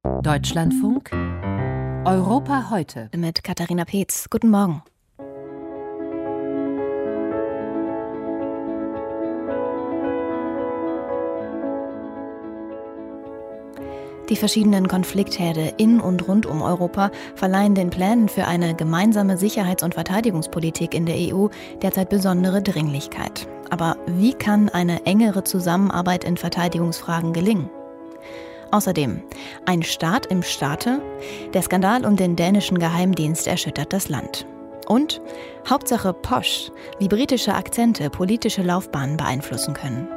Deutschlandfunk Europa heute mit Katharina Peetz. Guten Morgen. Die verschiedenen Konfliktherde in und rund um Europa verleihen den Plänen für eine gemeinsame Sicherheits- und Verteidigungspolitik in der EU derzeit besondere Dringlichkeit. Aber wie kann eine engere Zusammenarbeit in Verteidigungsfragen gelingen? Außerdem, ein Staat im Staate? Der Skandal um den dänischen Geheimdienst erschüttert das Land. Und Hauptsache Posch, wie britische Akzente politische Laufbahnen beeinflussen können.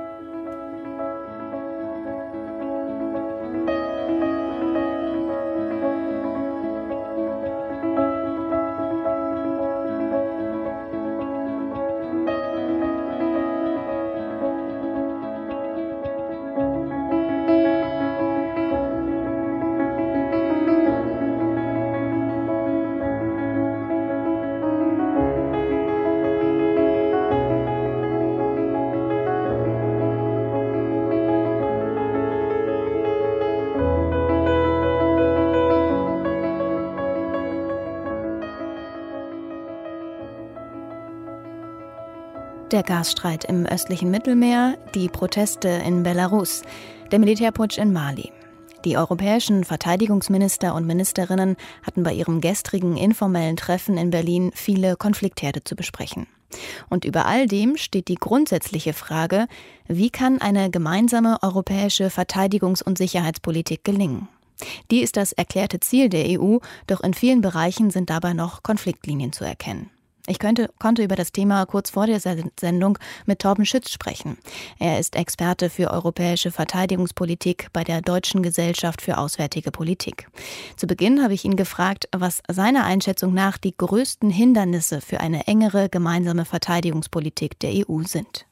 Der Gasstreit im östlichen Mittelmeer, die Proteste in Belarus, der Militärputsch in Mali. Die europäischen Verteidigungsminister und Ministerinnen hatten bei ihrem gestrigen informellen Treffen in Berlin viele Konfliktherde zu besprechen. Und über all dem steht die grundsätzliche Frage, wie kann eine gemeinsame europäische Verteidigungs- und Sicherheitspolitik gelingen? Die ist das erklärte Ziel der EU, doch in vielen Bereichen sind dabei noch Konfliktlinien zu erkennen. Ich konnte über das Thema kurz vor der Sendung mit Torben Schütz sprechen. Er ist Experte für europäische Verteidigungspolitik bei der Deutschen Gesellschaft für Auswärtige Politik. Zu Beginn habe ich ihn gefragt, was seiner Einschätzung nach die größten Hindernisse für eine engere gemeinsame Verteidigungspolitik der EU sind.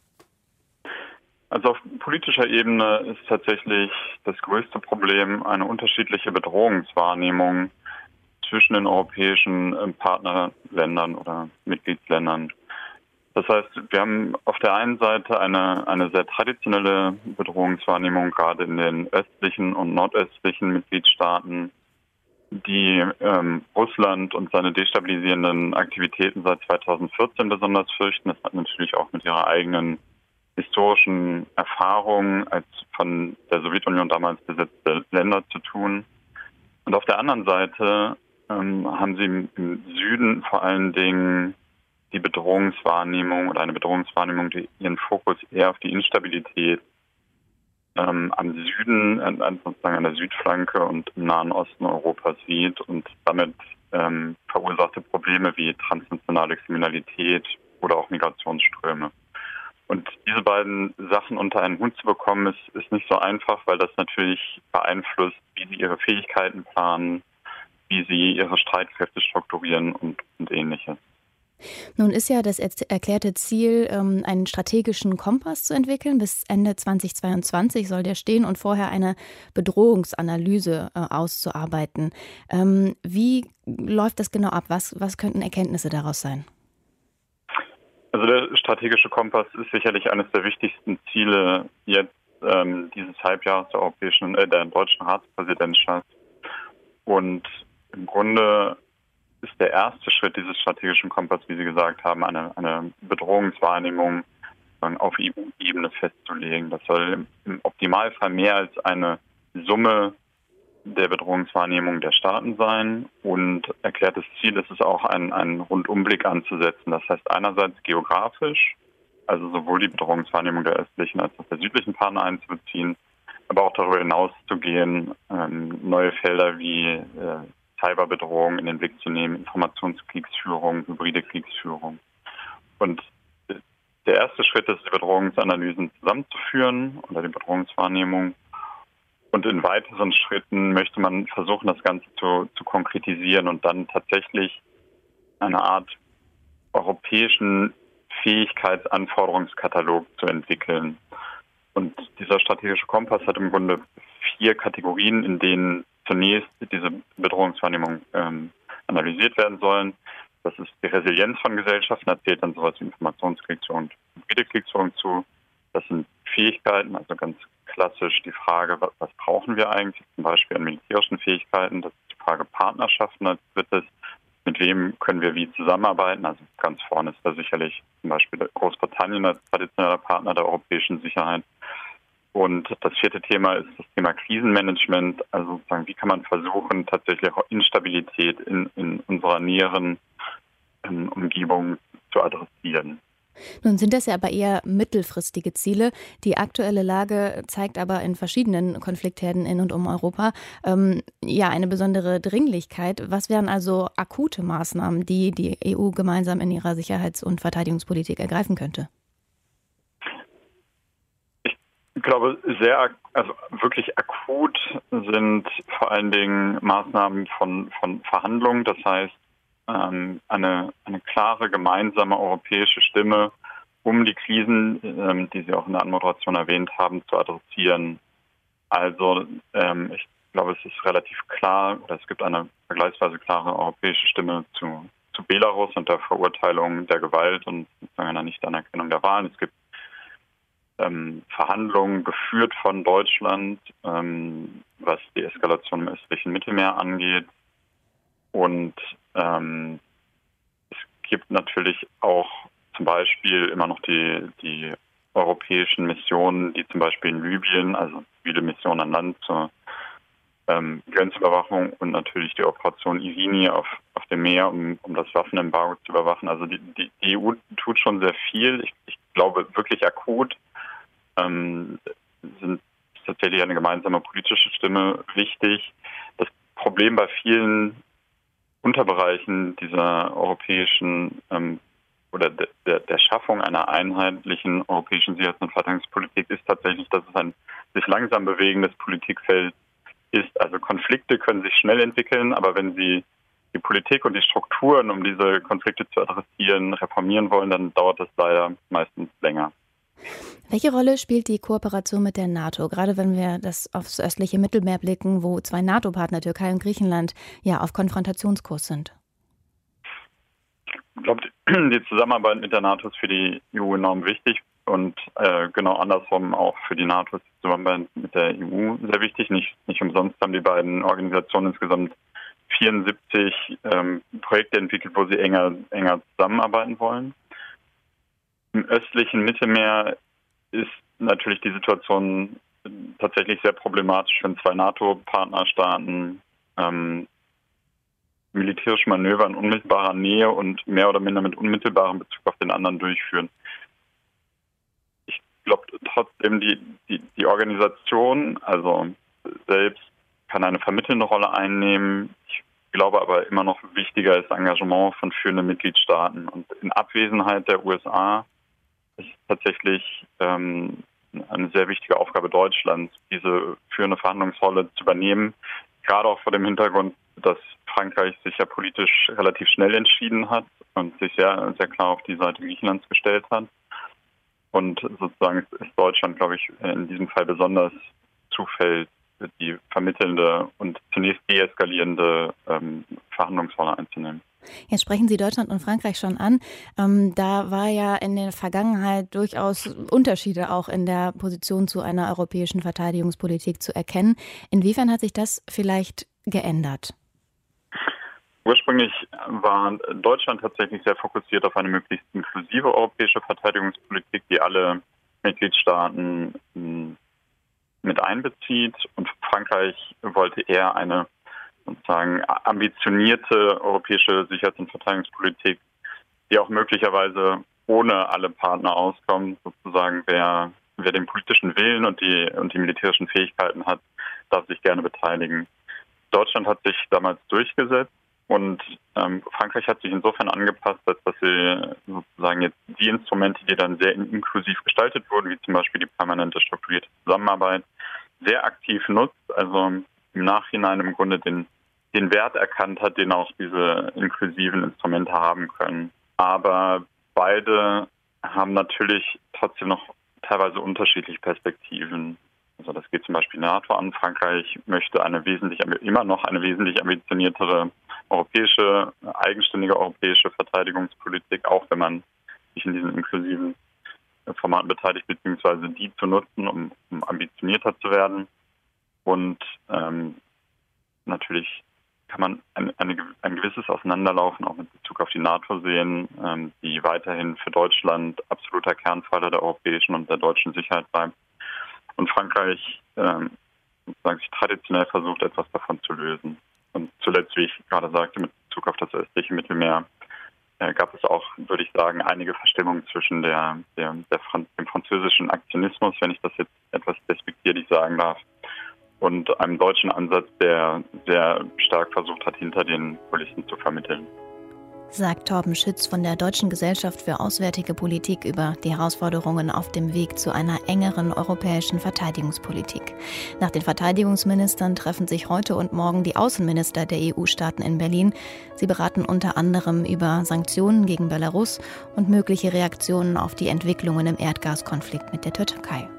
Also auf politischer Ebene ist tatsächlich das größte Problem eine unterschiedliche Bedrohungswahrnehmung zwischen den europäischen Partnerländern oder Mitgliedsländern. Das heißt, wir haben auf der einen Seite eine sehr traditionelle Bedrohungswahrnehmung, gerade in den östlichen und nordöstlichen Mitgliedstaaten, die Russland und seine destabilisierenden Aktivitäten seit 2014 besonders fürchten. Das hat natürlich auch mit ihrer eigenen historischen Erfahrung als von der Sowjetunion damals besetzte Länder zu tun. Und auf der anderen Seite haben sie im Süden vor allen Dingen die Bedrohungswahrnehmung oder eine Bedrohungswahrnehmung, die ihren Fokus eher auf die Instabilität am Süden, sozusagen an der Südflanke und im Nahen Osten Europas sieht und damit verursachte Probleme wie transnationale Kriminalität oder auch Migrationsströme. Und diese beiden Sachen unter einen Hut zu bekommen, ist nicht so einfach, weil das natürlich beeinflusst, wie sie ihre Fähigkeiten planen, wie sie ihre Streitkräfte strukturieren und Ähnliches. Nun ist ja das erklärte Ziel, einen strategischen Kompass zu entwickeln. Bis Ende 2022 soll der stehen und vorher eine Bedrohungsanalyse auszuarbeiten. Wie läuft das genau ab? Was könnten Erkenntnisse daraus sein? Also der strategische Kompass ist sicherlich eines der wichtigsten Ziele jetzt dieses Halbjahres der deutschen Ratspräsidentschaft. Und im Grunde ist der erste Schritt dieses strategischen Kompass, wie Sie gesagt haben, eine Bedrohungswahrnehmung auf EU-Ebene festzulegen. Das soll im Optimalfall mehr als eine Summe der Bedrohungswahrnehmung der Staaten sein. Und erklärtes Ziel ist es auch, einen Rundumblick anzusetzen. Das heißt einerseits geografisch, also sowohl die Bedrohungswahrnehmung der östlichen als auch der südlichen Partner einzubeziehen, aber auch darüber hinaus zu gehen, neue Felder wie Cyberbedrohung in den Blick zu nehmen, Informationskriegsführung, hybride Kriegsführung. Und der erste Schritt ist, die Bedrohungsanalysen zusammenzuführen oder die Bedrohungswahrnehmung. Und in weiteren Schritten möchte man versuchen, das Ganze zu konkretisieren und dann tatsächlich eine Art europäischen Fähigkeitsanforderungskatalog zu entwickeln. Und dieser strategische Kompass hat im Grunde 4 Kategorien, in denen zunächst diese Bedrohungswahrnehmung analysiert werden sollen. Das ist die Resilienz von Gesellschaften, da zählt dann sowas wie Informationskriegsführung und hybride Kriegsführung zu. Das sind Fähigkeiten, also ganz klassisch die Frage, was brauchen wir eigentlich, zum Beispiel an militärischen Fähigkeiten. Das ist die Frage Partnerschaften als drittes. Mit wem können wir wie zusammenarbeiten? Also ganz vorne ist da sicherlich zum Beispiel Großbritannien als traditioneller Partner der europäischen Sicherheit. Und das vierte Thema ist das Thema Krisenmanagement. Also sozusagen, wie kann man versuchen, tatsächlich auch Instabilität in unserer näheren Umgebung zu adressieren. Nun sind das ja aber eher mittelfristige Ziele. Die aktuelle Lage zeigt aber in verschiedenen Konfliktherden in und um Europa eine besondere Dringlichkeit. Was wären also akute Maßnahmen, die die EU gemeinsam in ihrer Sicherheits- und Verteidigungspolitik ergreifen könnte? Ich glaube, wirklich akut sind vor allen Dingen Maßnahmen von Verhandlungen. Das heißt, eine klare gemeinsame europäische Stimme, um die Krisen, die Sie auch in der Anmoderation erwähnt haben, zu adressieren. Also ich glaube, es ist relativ klar, oder es gibt eine vergleichsweise klare europäische Stimme zu Belarus und der Verurteilung der Gewalt und einer Nichtanerkennung der Wahlen. Es gibt Verhandlungen geführt von Deutschland, was die Eskalation im östlichen Mittelmeer angeht. Und es gibt natürlich auch zum Beispiel immer noch die europäischen Missionen, die zum Beispiel in Libyen, also zivile Missionen an Land zur Grenzüberwachung und natürlich die Operation Irini auf dem Meer, um das Waffenembargo zu überwachen. Also die EU tut schon sehr viel. Ich glaube, wirklich akut sind tatsächlich eine gemeinsame politische Stimme wichtig. Das Problem bei vielen Unterbereichen dieser europäischen oder der Schaffung einer einheitlichen europäischen Sicherheits- und Verteidigungspolitik ist tatsächlich, dass es ein sich langsam bewegendes Politikfeld ist. Also Konflikte können sich schnell entwickeln, aber wenn Sie die Politik und die Strukturen, um diese Konflikte zu adressieren, reformieren wollen, dann dauert das leider meistens länger. Welche Rolle spielt die Kooperation mit der NATO, gerade wenn wir aufs östliche Mittelmeer blicken, wo zwei NATO-Partner, Türkei und Griechenland, ja auf Konfrontationskurs sind? Ich glaube, die Zusammenarbeit mit der NATO ist für die EU enorm wichtig und genau andersrum auch für die NATO ist die Zusammenarbeit mit der EU sehr wichtig. Nicht umsonst haben die beiden Organisationen insgesamt 74 Projekte entwickelt, wo sie enger zusammenarbeiten wollen. Im östlichen Mittelmeer ist natürlich die Situation tatsächlich sehr problematisch, wenn zwei NATO-Partnerstaaten militärische Manöver in unmittelbarer Nähe und mehr oder minder mit unmittelbarem Bezug auf den anderen durchführen. Ich glaube trotzdem, die Organisation, also selbst, kann eine vermittelnde Rolle einnehmen. Ich glaube aber immer noch wichtiger ist Engagement von führenden Mitgliedstaaten. Und in Abwesenheit der USA ist tatsächlich eine sehr wichtige Aufgabe Deutschlands, diese führende Verhandlungsrolle zu übernehmen. Gerade auch vor dem Hintergrund, dass Frankreich sich ja politisch relativ schnell entschieden hat und sich sehr, sehr klar auf die Seite Griechenlands gestellt hat. Und sozusagen ist Deutschland, glaube ich, in diesem Fall besonders zufällt, die vermittelnde und zunächst deeskalierende Verhandlungsrolle einzunehmen. Jetzt sprechen Sie Deutschland und Frankreich schon an. Da war ja in der Vergangenheit durchaus Unterschiede auch in der Position zu einer europäischen Verteidigungspolitik zu erkennen. Inwiefern hat sich das vielleicht geändert? Ursprünglich war Deutschland tatsächlich sehr fokussiert auf eine möglichst inklusive europäische Verteidigungspolitik, die alle Mitgliedstaaten mit einbezieht. Und Frankreich wollte eher eine sozusagen ambitionierte europäische Sicherheits- und Verteidigungspolitik, die auch möglicherweise ohne alle Partner auskommt. Sozusagen, wer den politischen Willen und die militärischen Fähigkeiten hat, darf sich gerne beteiligen. Deutschland hat sich damals durchgesetzt und Frankreich hat sich insofern angepasst, als dass sie sozusagen jetzt die Instrumente, die dann sehr inklusiv gestaltet wurden, wie zum Beispiel die permanente strukturierte Zusammenarbeit, sehr aktiv nutzt, also im Nachhinein im Grunde den Wert erkannt hat, den auch diese inklusiven Instrumente haben können. Aber beide haben natürlich trotzdem noch teilweise unterschiedliche Perspektiven. Also das geht zum Beispiel NATO an. Frankreich möchte immer noch eine wesentlich ambitioniertere eigenständige europäische Verteidigungspolitik, auch wenn man sich in diesen inklusiven Formaten beteiligt, beziehungsweise die zu nutzen, um ambitionierter zu werden. Und natürlich kann man ein gewisses Auseinanderlaufen auch mit Bezug auf die NATO sehen, die weiterhin für Deutschland absoluter Kernpfeiler der europäischen und der deutschen Sicherheit bleibt. Und Frankreich sich traditionell versucht, etwas davon zu lösen. Und zuletzt, wie ich gerade sagte, mit Bezug auf das östliche Mittelmeer, gab es auch, würde ich sagen, einige Verstimmungen zwischen dem französischen Aktionismus, wenn ich das jetzt etwas despektierlich sagen darf, und einem deutschen Ansatz, der sehr stark versucht hat, hinter den Kulissen zu vermitteln. Sagt Torben Schütz von der Deutschen Gesellschaft für Auswärtige Politik über die Herausforderungen auf dem Weg zu einer engeren europäischen Verteidigungspolitik. Nach den Verteidigungsministern treffen sich heute und morgen die Außenminister der EU-Staaten in Berlin. Sie beraten unter anderem über Sanktionen gegen Belarus und mögliche Reaktionen auf die Entwicklungen im Erdgaskonflikt mit der Türkei.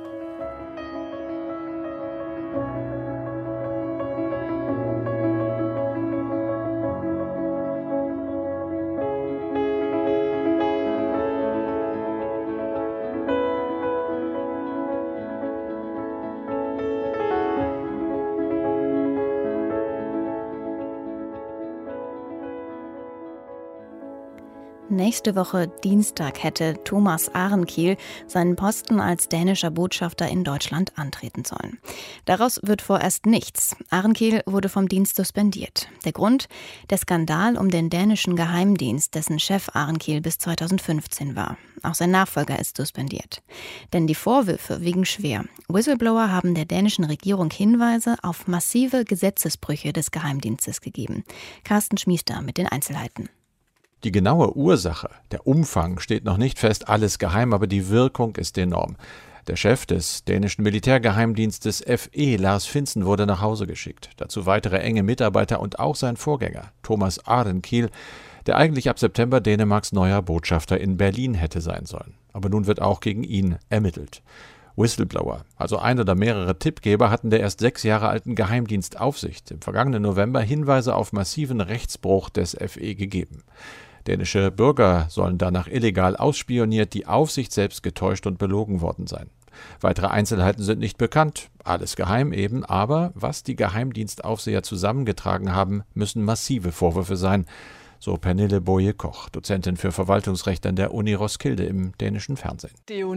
Nächste Woche Dienstag hätte Thomas Ahrenkiel seinen Posten als dänischer Botschafter in Deutschland antreten sollen. Daraus wird vorerst nichts. Ahrenkiel wurde vom Dienst suspendiert. Der Grund? Der Skandal um den dänischen Geheimdienst, dessen Chef Ahrenkiel bis 2015 war. Auch sein Nachfolger ist suspendiert. Denn die Vorwürfe wiegen schwer. Whistleblower haben der dänischen Regierung Hinweise auf massive Gesetzesbrüche des Geheimdienstes gegeben. Carsten Schmiester mit den Einzelheiten. Die genaue Ursache, der Umfang steht noch nicht fest, alles geheim, aber die Wirkung ist enorm. Der Chef des dänischen Militärgeheimdienstes FE, Lars Findsen, wurde nach Hause geschickt. Dazu weitere enge Mitarbeiter und auch sein Vorgänger, Thomas Ahrenkiel, der eigentlich ab September Dänemarks neuer Botschafter in Berlin hätte sein sollen. Aber nun wird auch gegen ihn ermittelt. Whistleblower, also ein oder mehrere Tippgeber, hatten der erst 6 Jahre alten Geheimdienstaufsicht im vergangenen November Hinweise auf massiven Rechtsbruch des FE gegeben. Dänische Bürger sollen danach illegal ausspioniert, die Aufsicht selbst getäuscht und belogen worden sein. Weitere Einzelheiten sind nicht bekannt, alles geheim eben, aber was die Geheimdienstaufseher zusammengetragen haben, müssen massive Vorwürfe sein, so Pernille Boje-Koch, Dozentin für Verwaltungsrecht an der Uni Roskilde im dänischen Fernsehen.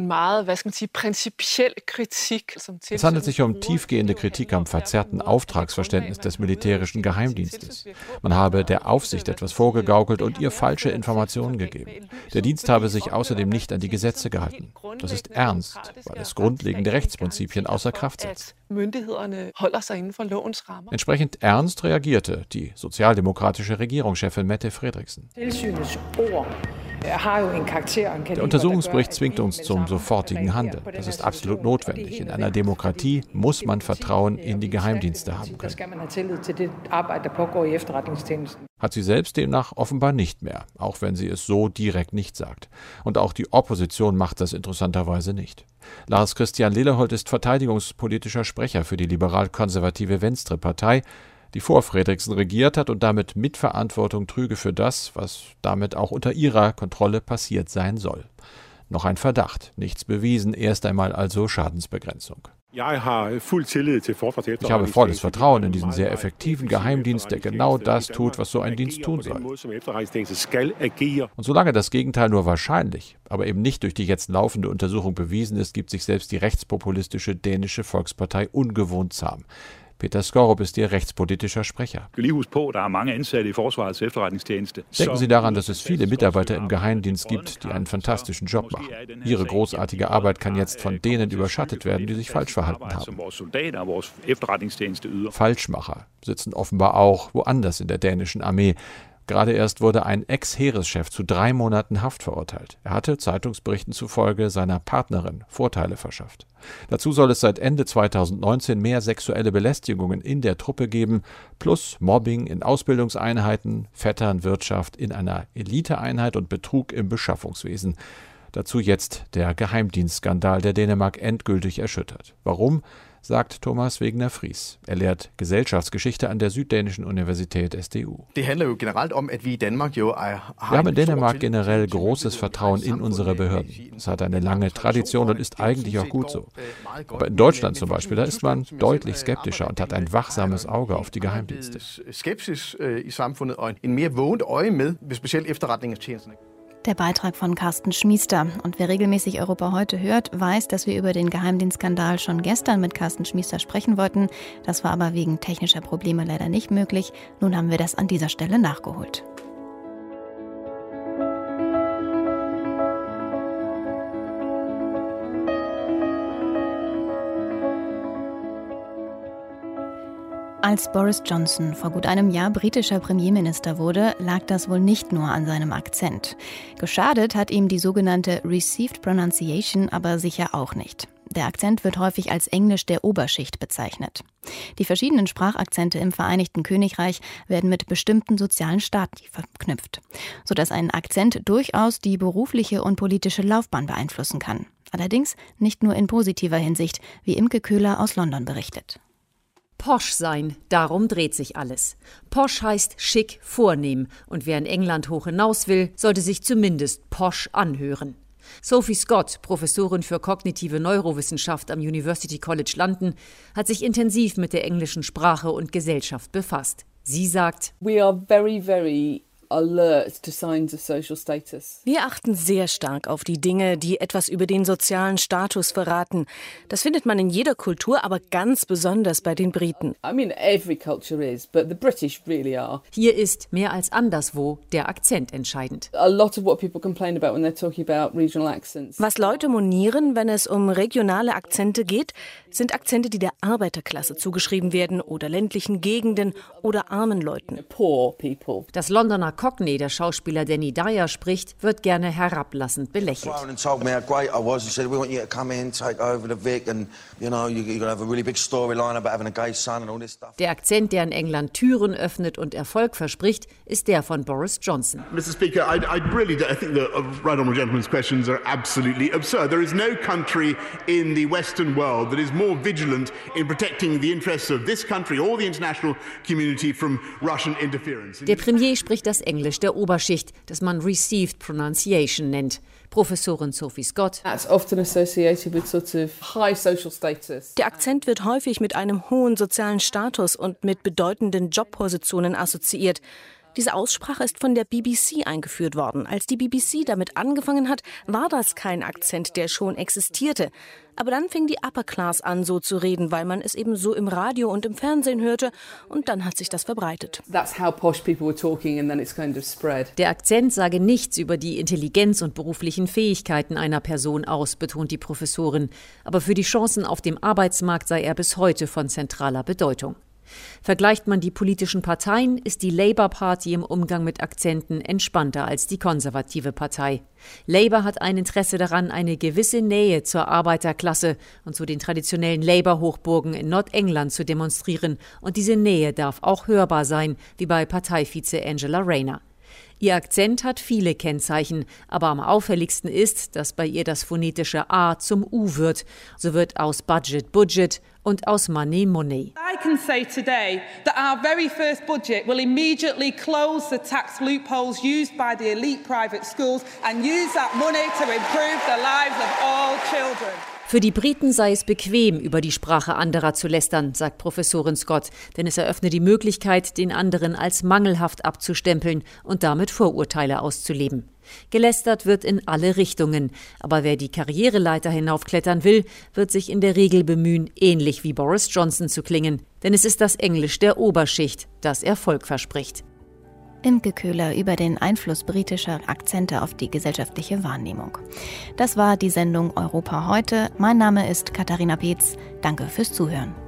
Es handelt sich um tiefgehende Kritik am verzerrten Auftragsverständnis des militärischen Geheimdienstes. Man habe der Aufsicht etwas vorgegaukelt und ihr falsche Informationen gegeben. Der Dienst habe sich außerdem nicht an die Gesetze gehalten. Das ist ernst, weil es grundlegende Rechtsprinzipien außer Kraft setzt. Entsprechend ernst reagierte die sozialdemokratische Regierungschefin Mette Frederiksen. Der Untersuchungsbericht zwingt uns zum sofortigen Handeln. Das ist absolut notwendig. In einer Demokratie muss man Vertrauen in die Geheimdienste haben können. Hat sie selbst demnach offenbar nicht mehr, auch wenn sie es so direkt nicht sagt. Und auch die Opposition macht das interessanterweise nicht. Lars Christian Lilleholt ist verteidigungspolitischer Sprecher für die liberal-konservative Venstre-Partei, die vor Frederiksen regiert hat und damit Mitverantwortung trüge für das, was damit auch unter ihrer Kontrolle passiert sein soll. Noch ein Verdacht, nichts bewiesen, erst einmal also Schadensbegrenzung. Ich habe volles Vertrauen in diesen sehr effektiven Geheimdienst, der genau das tut, was so ein Dienst tun soll. Und solange das Gegenteil nur wahrscheinlich, aber eben nicht durch die jetzt laufende Untersuchung bewiesen ist, gibt sich selbst die rechtspopulistische dänische Volkspartei ungewohnt zahm. Peter Skorup ist ihr rechtspolitischer Sprecher. Denken Sie daran, dass es viele Mitarbeiter im Geheimdienst gibt, die einen fantastischen Job machen. Ihre großartige Arbeit kann jetzt von denen überschattet werden, die sich falsch verhalten haben. Falschmacher sitzen offenbar auch woanders in der dänischen Armee. Gerade erst wurde ein Ex-Heereschef zu 3 Monaten Haft verurteilt. Er hatte Zeitungsberichten zufolge seiner Partnerin Vorteile verschafft. Dazu soll es seit Ende 2019 mehr sexuelle Belästigungen in der Truppe geben, plus Mobbing in Ausbildungseinheiten, Vetternwirtschaft in einer Eliteeinheit und Betrug im Beschaffungswesen. Dazu jetzt der Geheimdienstskandal, der Dänemark endgültig erschüttert. Warum? sagt Thomas Wegener-Fries. Er lehrt Gesellschaftsgeschichte an der Süddänischen Universität SDU. Wir haben in Dänemark generell großes Vertrauen in unsere Behörden. Es hat eine lange Tradition und ist eigentlich auch gut so. Aber in Deutschland zum Beispiel, da ist man deutlich skeptischer und hat ein wachsames Auge auf die Geheimdienste. Der Beitrag von Carsten Schmiester. Und wer regelmäßig Europa heute hört, weiß, dass wir über den Geheimdienstskandal schon gestern mit Carsten Schmiester sprechen wollten. Das war aber wegen technischer Probleme leider nicht möglich. Nun haben wir das an dieser Stelle nachgeholt. Als Boris Johnson vor gut einem Jahr britischer Premierminister wurde, lag das wohl nicht nur an seinem Akzent. Geschadet hat ihm die sogenannte Received Pronunciation aber sicher auch nicht. Der Akzent wird häufig als Englisch der Oberschicht bezeichnet. Die verschiedenen Sprachakzente im Vereinigten Königreich werden mit bestimmten sozialen Stati verknüpft, sodass ein Akzent durchaus die berufliche und politische Laufbahn beeinflussen kann. Allerdings nicht nur in positiver Hinsicht, wie Imke Köhler aus London berichtet. Posch sein, darum dreht sich alles. Posch heißt schick, vornehm. Und wer in England hoch hinaus will, sollte sich zumindest posch anhören. Sophie Scott, Professorin für kognitive Neurowissenschaft am University College London, hat sich intensiv mit der englischen Sprache und Gesellschaft befasst. Sie sagt: We are very, very alert to signs of social status. Wir achten sehr stark auf die Dinge, die etwas über den sozialen Status verraten. Das findet man in jeder Kultur, aber ganz besonders bei den Briten. I mean, every culture is, but the British really are. Hier ist mehr als anderswo der Akzent entscheidend. A lot of what people complain about when they're talking about regional accents. Was Leute monieren, wenn es um regionale Akzente geht, sind Akzente, die der Arbeiterklasse zugeschrieben werden oder ländlichen Gegenden oder armen Leuten. Poor people. Das Londoner Cockney, der Schauspieler Danny Dyer spricht, wird gerne herablassend belächelt. Der Akzent, der in England Türen öffnet und Erfolg verspricht, ist der von Boris Johnson. Mr. Speaker, I think the right honourable gentleman's questions are absolutely absurd. There is no country in the Western world that is more vigilant in protecting the interests of this country or the international community from Russian interference. Der Premier spricht das Englisch der Oberschicht, das man Received Pronunciation nennt. Professorin Sophie Scott. That's often associated with sort of high social status. Der Akzent wird häufig mit einem hohen sozialen Status und mit bedeutenden Jobpositionen assoziiert. Diese Aussprache ist von der BBC eingeführt worden. Als die BBC damit angefangen hat, war das kein Akzent, der schon existierte. Aber dann fing die Upper Class an, so zu reden, weil man es eben so im Radio und im Fernsehen hörte. Und dann hat sich das verbreitet. That's how posh people were talking and then it's kind of spread. Der Akzent sage nichts über die Intelligenz und beruflichen Fähigkeiten einer Person aus, betont die Professorin. Aber für die Chancen auf dem Arbeitsmarkt sei er bis heute von zentraler Bedeutung. Vergleicht man die politischen Parteien, ist die Labour Party im Umgang mit Akzenten entspannter als die konservative Partei. Labour hat ein Interesse daran, eine gewisse Nähe zur Arbeiterklasse und zu den traditionellen Labour-Hochburgen in Nordengland zu demonstrieren. Und diese Nähe darf auch hörbar sein, wie bei Parteivize Angela Rayner. Ihr Akzent hat viele Kennzeichen, aber am auffälligsten ist, dass bei ihr das phonetische A zum U wird. So wird aus Budget Budget und aus Money Money. I can say today that our very first budget will immediately close the tax loopholes used by the elite private schools and use that money to improve the lives of all children. Für die Briten sei es bequem, über die Sprache anderer zu lästern, sagt Professorin Scott, denn es eröffne die Möglichkeit, den anderen als mangelhaft abzustempeln und damit Vorurteile auszuleben. Gelästert wird in alle Richtungen, aber wer die Karriereleiter hinaufklettern will, wird sich in der Regel bemühen, ähnlich wie Boris Johnson zu klingen, denn es ist das Englisch der Oberschicht, das Erfolg verspricht. Imke Köhler über den Einfluss britischer Akzente auf die gesellschaftliche Wahrnehmung. Das war die Sendung Europa heute. Mein Name ist Katharina Peetz. Danke fürs Zuhören.